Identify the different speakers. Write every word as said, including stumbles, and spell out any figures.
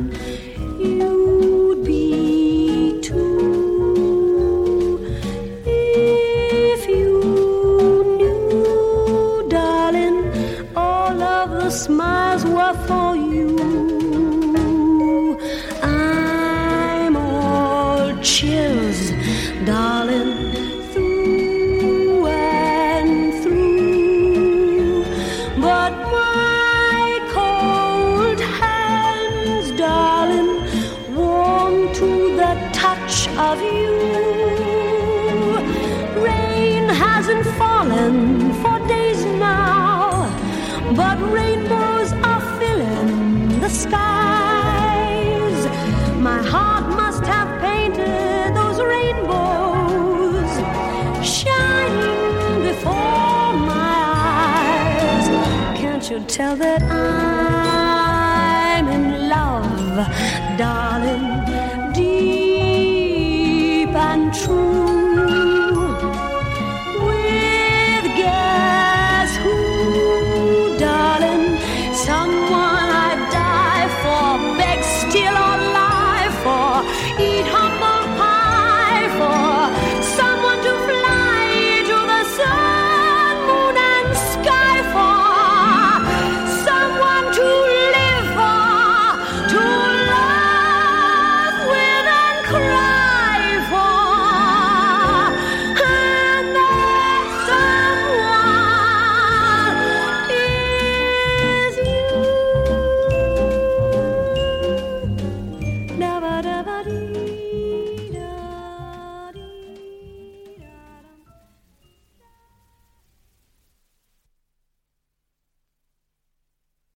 Speaker 1: you'd be too. If you knew, darling, all of the smiles were for you. I'm all chills, darling, through and through. But my cold hands, darling, warm to the touch of you. Rain hasn't fallen for days now, but rainbows are filling the skies. My heart must have painted those rainbows, shining before my eyes. Can't you tell that I'm in love, darling, deep and true?